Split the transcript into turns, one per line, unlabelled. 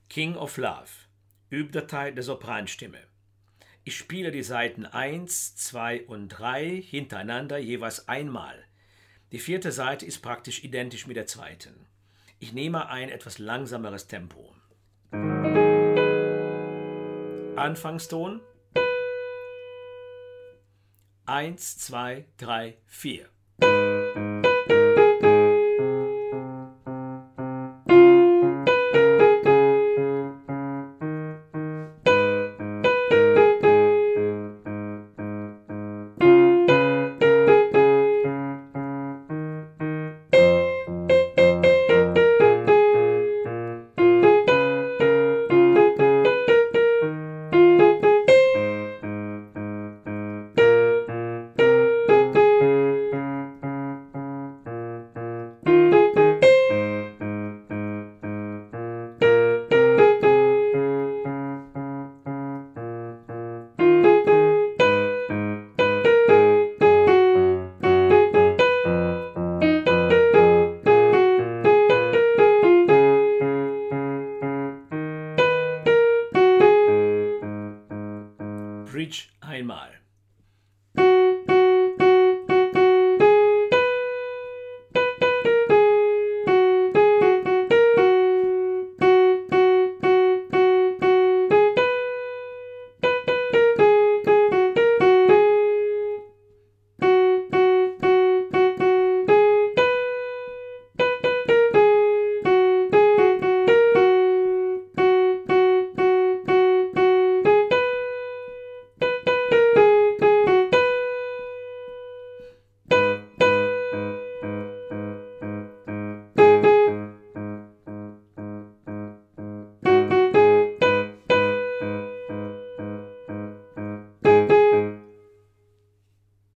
King of Love, Übdatei der Sopranstimme. Ich spiele die Saiten 1, 2 und 3 hintereinander jeweils einmal. Die vierte Saite ist praktisch identisch mit der zweiten. Ich nehme ein etwas langsameres Tempo. Anfangston 1, 2, 3, 4. Bridge einmal.